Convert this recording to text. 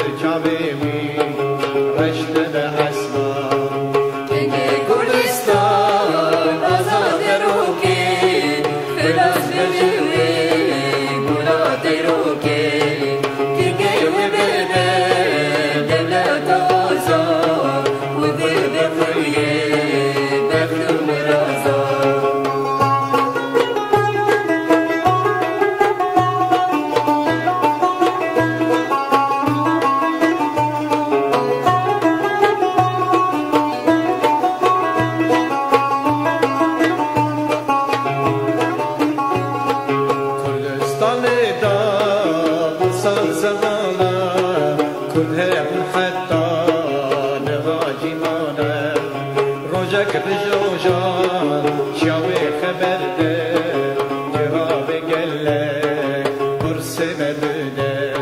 چاویمی رشت به اسمان دیگه کردستان آزاد رو که فلاس بجوی گلات رو که دیگه و بده دولت آزاد و دل بخویه بخلوم رازا روزك بجوجان شاوي خبر ده جواب قال لك برسم بده